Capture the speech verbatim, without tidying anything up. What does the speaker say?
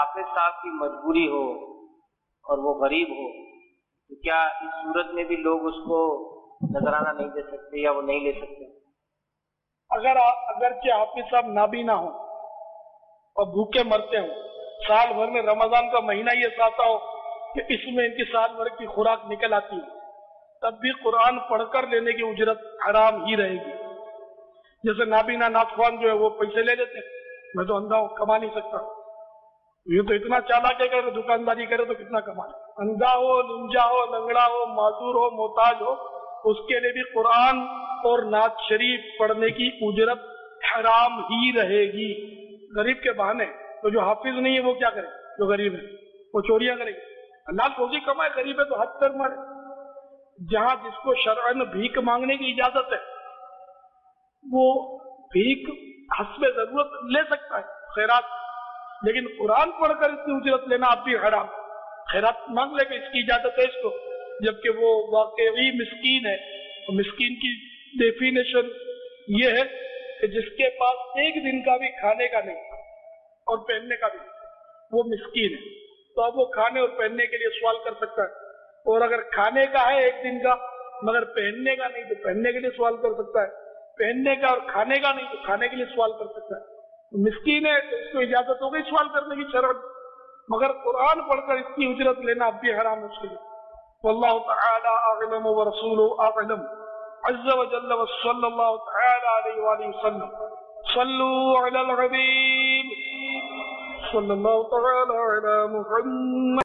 حافظ صاحب کی مجبوری ہو اور وہ غریب ہو تو کیا اس صورت میں بھی لوگ اس کو نذرانہ نہیں دے سکتے یا وہ نہیں لے سکتے؟ اگر اگرچہ حافظ صاحب نابینا ہوں اور بھوکے مرتے ہوں، سال بھر میں رمضان کا مہینہ یہ آتا ہو کہ اس میں ان کی سال بھر کی خوراک نکل آتی ہے، تب بھی قرآن پڑھ کر لینے کی اجرت حرام ہی رہے گی۔ جیسے نابینا ناتخوان جو ہے وہ پیسے لے لیتے، میں تو اندھا ہوں کما نہیں سکتا، یہ تو اتنا چالاک ہے کہ دکانداری کرے تو کتنا کمائے۔ اندھا ہو، لنجا ہو، لنگڑا ہو، معذور ہو، محتاج ہو، اس کے لیے بھی قرآن اور نعت شریف پڑھنے کی اجرت حرام ہی رہے گی۔ غریب کے بہانے تو جو حافظ نہیں ہے وہ کیا کرے؟ جو غریب ہے وہ چوریاں کرے گا، اللہ روزی کمائے، غریب ہے تو حد تک مارے۔ جہاں جس کو شرعاً بھیک مانگنے کی اجازت ہے وہ بھیک حسب ضرورت لے سکتا ہے، خیرات، لیکن قرآن پڑھ کر اس کی اجرت لینا اب بھی حرام۔ خیرات مانگ لے کہ اس کی اجازت ہے اس کو، جبکہ وہ واقعی مسکین ہے۔ مسکین کی ڈیفینیشن یہ ہے کہ جس کے پاس ایک دن کا بھی کھانے کا نہیں اور پہننے کا بھی، وہ مسکین ہے۔ تو اب وہ کھانے اور پہننے کے لیے سوال کر سکتا ہے، اور اگر کھانے کا ہے ایک دن کا مگر پہننے کا نہیں تو پہننے کے لیے سوال کر سکتا ہے، پہننے کا اور کھانے کا نہیں تو کھانے کے لیے سوال کر سکتا ہے۔ مسکین ہے تو اس کو اجازت ہو گئی سوال کرنے کی شرعاً، مگر قرآن پڑھ کر اس کی اجرت لینا اب بھی حرام ہے اس کے لیے۔ واللہ تعالی اعلم ورسولہ اعلم عز وجل وصلی اللہ تعالی علیہ وآلہ وسلم۔ صلو علی الحبیب صلی اللہ تعالی علی محمد۔